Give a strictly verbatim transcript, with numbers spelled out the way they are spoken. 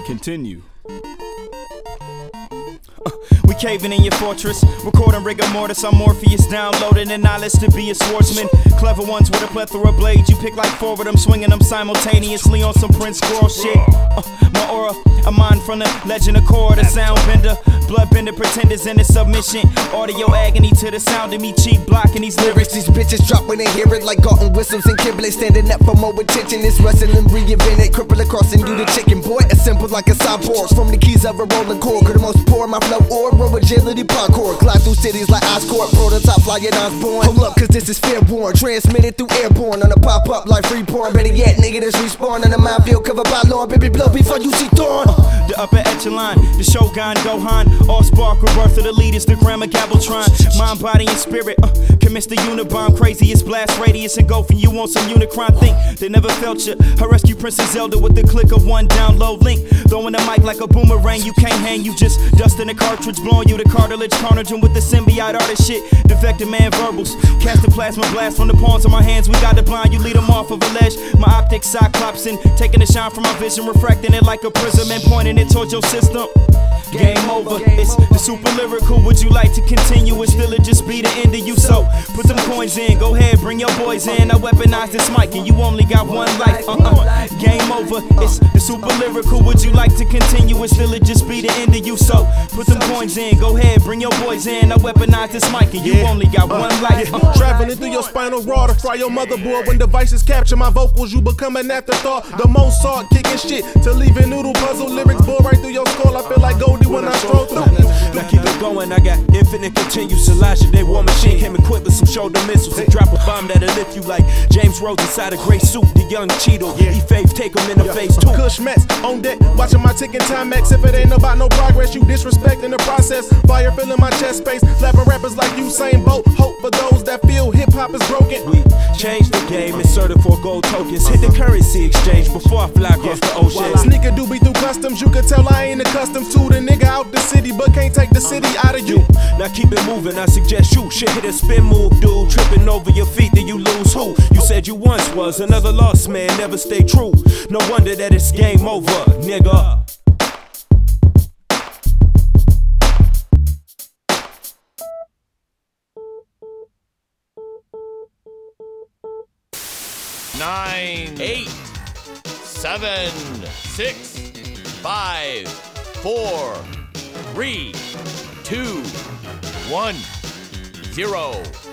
Continue. We caving in your fortress, recording rigor mortis. I'm Morpheus, downloading and knowledge to be a swordsman. Clever ones with a plethora of blades. You pick like four of them, swinging them simultaneously on some Prince Squirrel shit. Uh, my aura, a mind from the legend of Korra, the sound bender. Bloodbender pretenders in the submission. Audio agony to the sound of me cheek blocking these lyrics. These bitches drop when they hear it like Galton whistles and Kibble. Standing up for more attention. It's wrestling reinvented. Cripple across and do the chicken boy. Assembled like a cyborg. From the keys of a rolling cord. The most poor, my flow or bro agility parkour. Glide through cities like Oscorp. Prototype flying Osborne. Hold up, cause this is fair born. Transmitted through airborne. On a pop up like freeborn. Better yet, nigga, that's respawn. On a minefield covered by law. Baby, blow before you see dawn. Uh, the upper echelon. The Shogun Gohan. All spark rebirth of the leaders. The grammar Gaveltron. Mind, body, and spirit. Uh, commits the Unibomb. Craziest blast radius. Engulfing you on some Unicron. Think they never felt you. I rescue Princess Zelda with the click of one download link. Throwing the mic like a boomerang. You can't hang. You just dust in the cartridge. Blowing you the cartilage. Carnaging with the symbiote artist shit. Defected man verbals. Cast the plasma blast from the palms of my hands. We got the blind. You lead them off of a ledge. My optics cyclops and taking the shine from my vision. Refracting it like a prism and pointing it towards your system. Game over, it's the super lyrical. Would you like to continue? Or still it just be the end of you? So put them coins in, go ahead, bring your boys in. I weaponize this mic and you only got one life. Uh-uh. Game over, it's the super lyrical. Would you like to continue? Or still it just be the end of you? So put them coins in, go ahead, bring your boys in. I weaponize this mic and you only got one life. Uh-uh. Traveling through your spinal raw to fry your motherboard. When devices capture my vocals, you become an afterthought. The Mozart kicking shit to leave a noodle puzzle. Lyrics bore right through your skull. I feel like Goldie when I stroll through. Now keep it going, I got infinite continues. Elijah, they war machine came equipped with some shoulder missiles. And drop a bomb that'll lift you like James Rhodes inside a gray suit. The young Cheeto, he faith, take him in the face too. Kush Mets on deck, watching my ticking time max. If it ain't about no progress, you disrespecting the process. Fire filling my chest space, slapping rappers like Usain Bolt. Hope for those that feel hip hop is broken. We changed the game, inserted for gold tokens. Hit the currency exchange before I fly across the ocean. Sneaker doobie through customs, you could tell I ain't accustomed to the nigga out the city, but can't take the city out of you. Now keep it moving, I suggest you should hit a spin move, dude. Tripping over your feet, then you lose who? You said you once was another lost man, never stay true. No wonder that it's game over, nigga. Nine, eight, seven, six, five, four, three, two, one, zero.